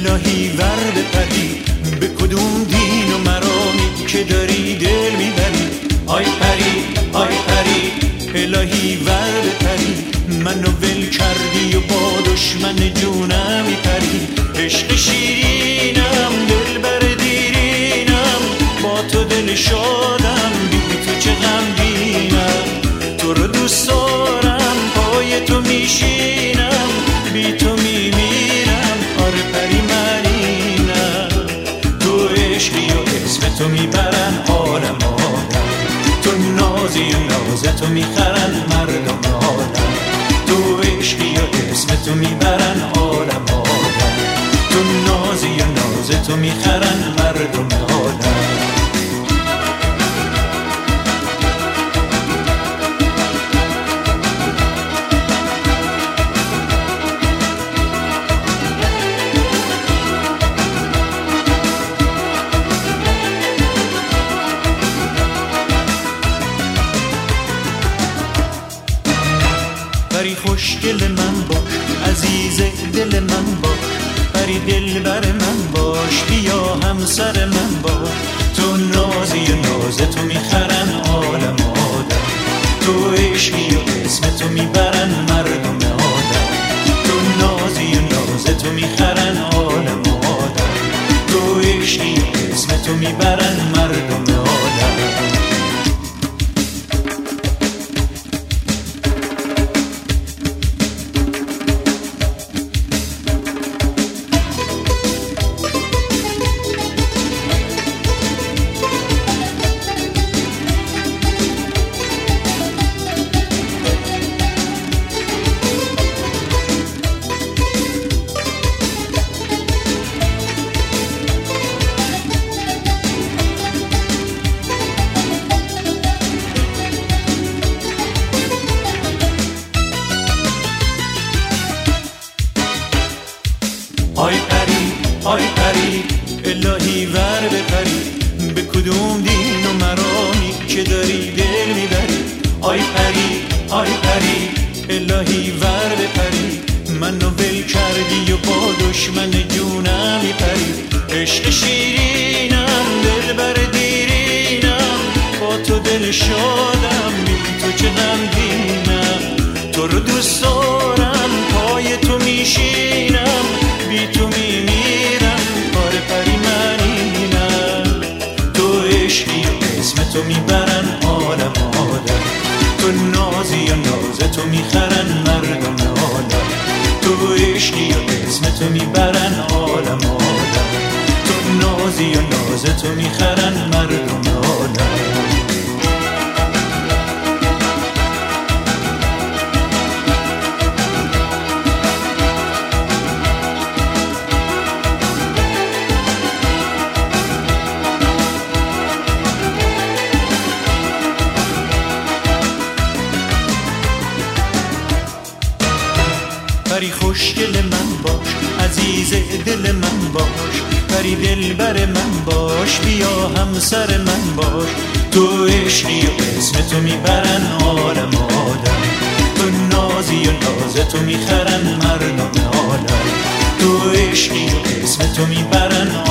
الهی ور بپری، به کدوم دین و مرامی که داری دل میبری. آی پری آی پری الهی ور بپری، منو ول کردی و با دشمن جونم میپری. عشق شیرینم دل بر دیرینم، با تو دل شادم بی تو چه غمگینم. تو رو دوست دارم پای تو میشینم، بی تو میمیرم آره پری من اینم. تو عشقی و اسم تو میبرن عالم آدم، تو نازی و نازتو میخرن مردم آدم. تو عشقی و اسم تو میبرن عالم آدم، تو نازی و نازتو میخرن مردم آدم. پری خوشگل من باش، عزیز دل من باش، پری دل بر من باش، بیا همسر من باش. تو نازی و نازتو میخرن عالم آدم، تو عشقی و اسم تو میبرن مردم آدم. تو نازی و نازتو میخرن عالم آدم، تو عشقی و اسم تو میبرن مردم آدم. آی پری آی پری الهی ور بپری، به کدوم دین و مرامی که داری دل میبری. آی پری آی پری الهی ور بپری، منو ول کردی و با دشمن جونم میپری. عشق شیرینم دل بر دیرینم، با تو دل شادم بی تو چه غمگینم. تو رو دوست دارم پای تو میشینم، بی تو میمیرم آره پری من اینم. تو عشقی و اسم تو میبرن عالم آدم، تو نازی و نازتو میخرن مردم آدم. تو عشقی و اسم تو میبرن عالم آدم، تو نازی و نازتو میخرن مردم آدم. پری خوشگل من باش، عزیز دل من باش، پری دل بر من باش، بیا همسر من باش. تو عشقی و اسم تو میبرن عالم آدم، تو نازی و نازتو میخرن مردم آدم. تو عشقی و اسم تو میبرن